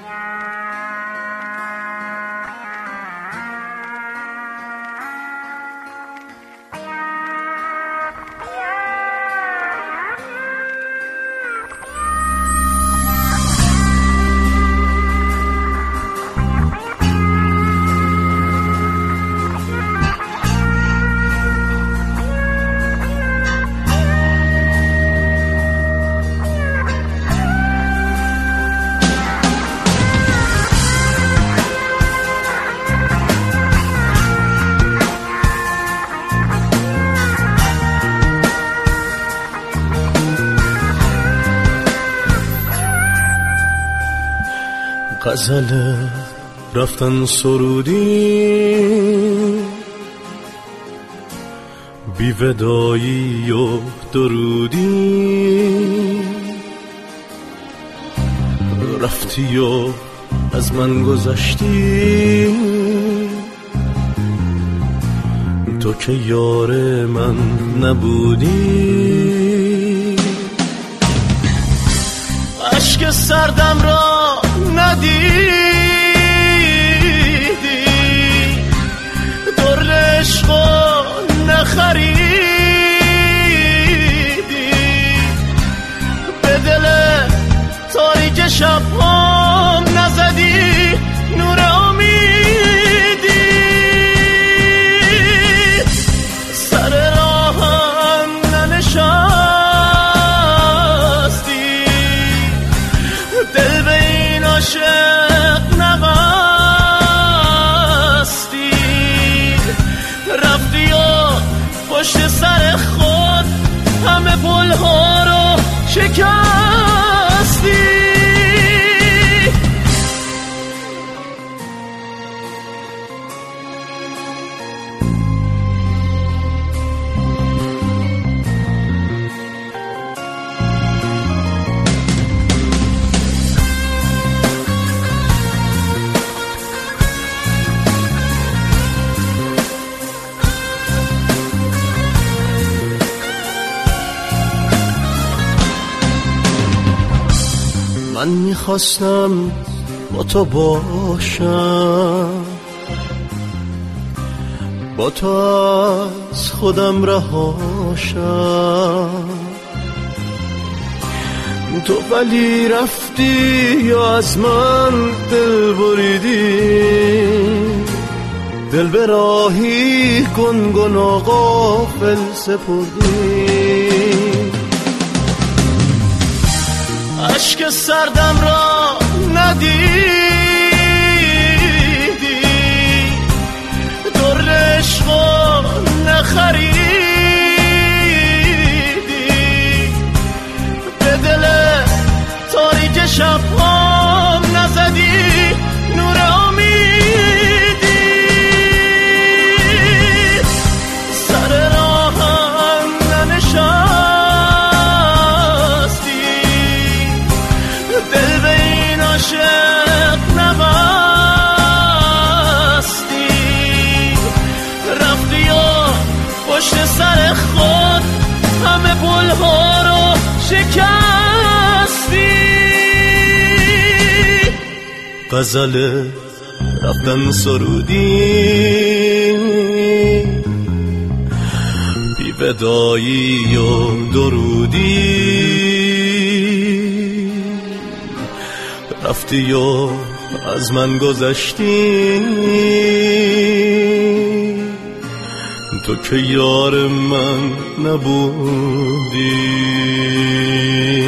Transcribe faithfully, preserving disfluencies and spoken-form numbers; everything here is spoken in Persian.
غزل رفتن سرودی بی ودایی و درودی، رفتی و از من گذشتی، تو که یار من نبودی. اشک سردم را ندیدی، در عشق نخریدی، به دل تاریک شبام نزدی نور امیدی. سر راهم ننشستی، دل به این عاشق نبستی، رفتی و پشت سر خود همه پلها رو شکستی. من میخواستم با تو باشم، با تو از خودم رهاشم، تو ولی رفتی یا از من دل بریدی، دل به راهی گنگن و غافل سپردی. اشک سردم را ندیدی، در عشق نخریدی، به دل تاریک شبام نزدی نور امیدی. سر راهم ننشستی، دل به این عاشق نبستی، رفتی و پشت سر خود همه پلها رو شکستی. غزل رفتن سرودی بی ودایی و درودی، رفتی و از من گذشتی، تو که یار من نبودی.